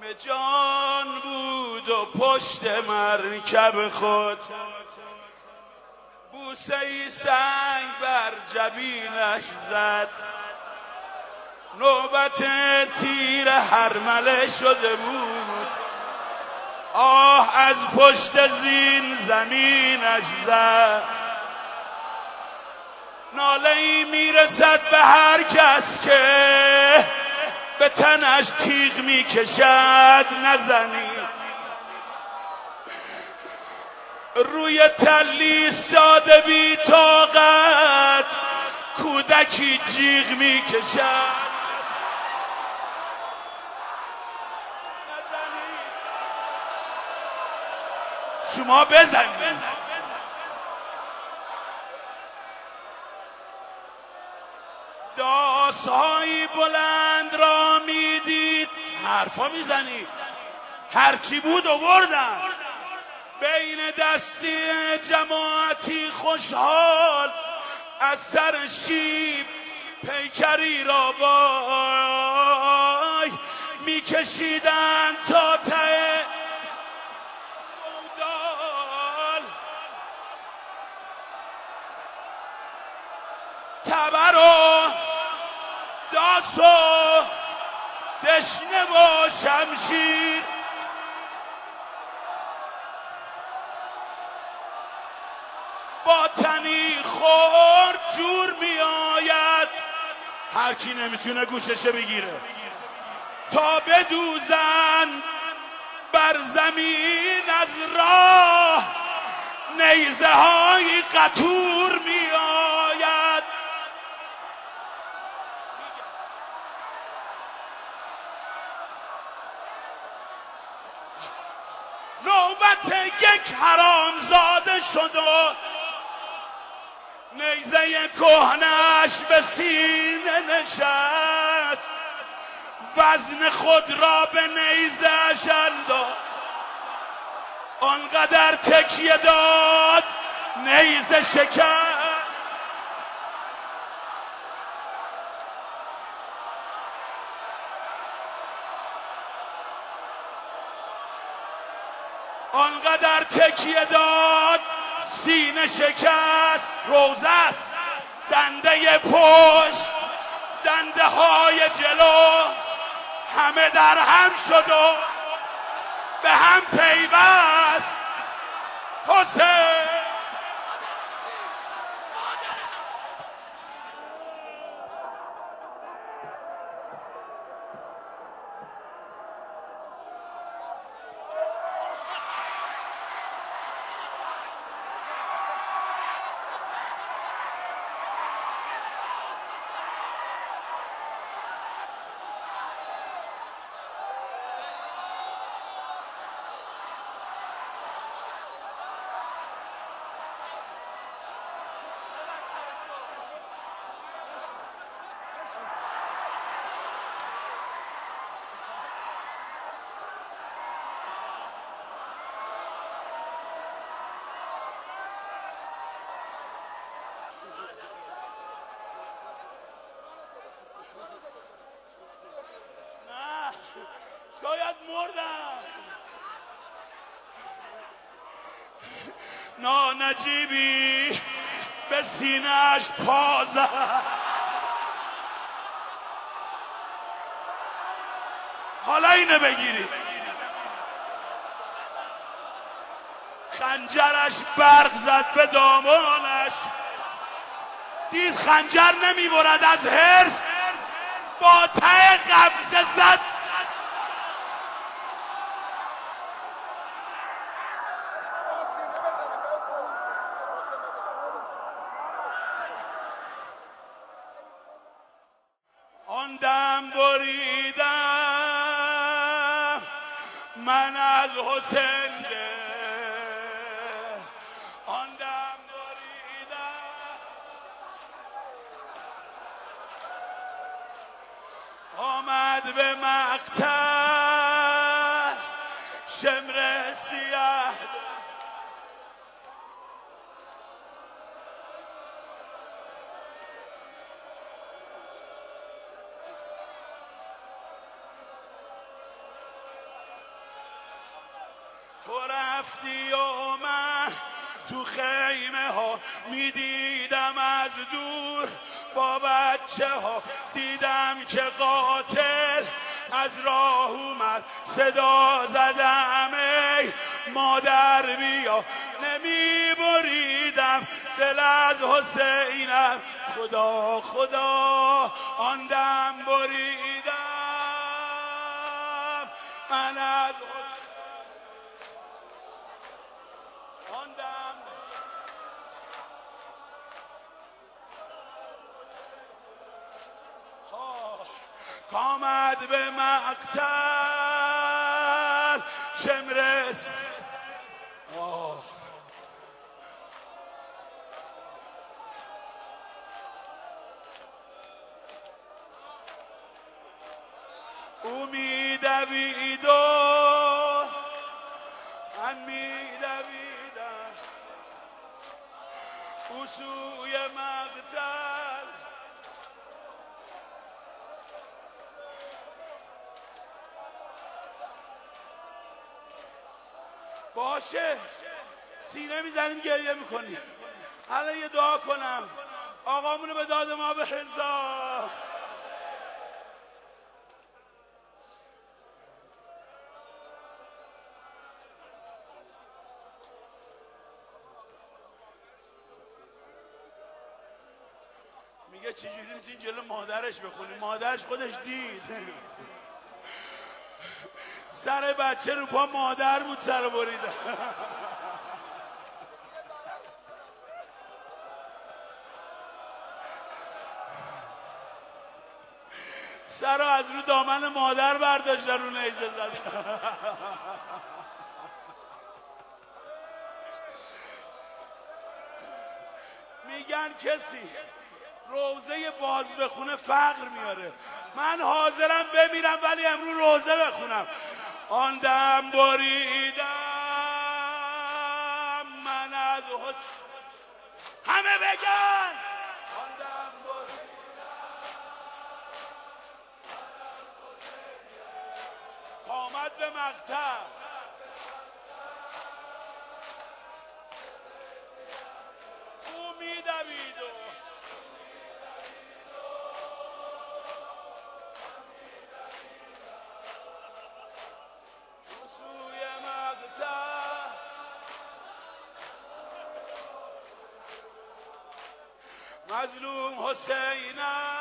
جان بود و پشت مرکب خود بوسه ای سنگ بر جبینش زد. نوبت تیر هرمله شده بود، آه از پشت زین زمینش زد. ناله ای میرسد به هر کس که به تنش تیغ میکشد نزنی. روی تلی ایستاده بی طاقت کودکی جیغ میکشد شما بزنید. داسایی بلند را میدید، حرفا میزنید، هرچی بود آوردن. بین دستی جماعتی خوشحال از سر شیب پیکری را وای میکشیدن تا ته گودال. تبر و داس و دشنه و شمشیر با تنی خورد جور می آید. هر کی نمیتونه گوششه بگیره تا بدوزن بر زمین از راه نیزه های قطور می آید. نوبت یک حرامزاده شد و نیزه کهنش به سینه نشست. وزن خود را به نیزه انداخت، آنقدر تکیه داد نیزه شکست. آنقدر تکیه داد سینه شکست. روزه است، دنده پشت، دنده های جلو همه در هم شد و به هم پیوست. حسین شاید مردم. نجیبی به سینه‌اش پا زد. حالا اینه بگیری. خنجرش برق زد به دامانش، دید خنجر نمیبرد، از حرص با ته قبضه زد. آن دم بریدم من از حسین ده، آن دم بریدم آمد به مقتل شمر سیاه. تو رفتی و من تو خیمه ها میدیدم از دور، با بچه ها دیدم که قاتل از راه اومد، صدا زدم ای مادر بیا، نمی بریدم دل از حسینم، خدا خدا آن دم بریدم من از آن دم. آمد به مقتل شمرس، او میدوید و من میدویدم، او سوی مقتل. باشه سینه میزنیم گریه میکنیم. الان یه دعا کنم آقامونو به داد ما به حضا. میگه چجوری میتونی جلو مادرش بخونی؟ مادرش خودش دید سر بچه رو پا مادر بود سر بریده. سر رو از رو دامن مادر برداشتن رو نیزه زدن. میگن کسی روزه باز بخونه فقر میاره. من حاضرم بمیرم ولی امروز روزه بخونم. آن دم بریدم من از حسین، همه بگن آن دم بریدم آمد به مقتل، او میدوید و سوی مقتل. مظلوم حسینم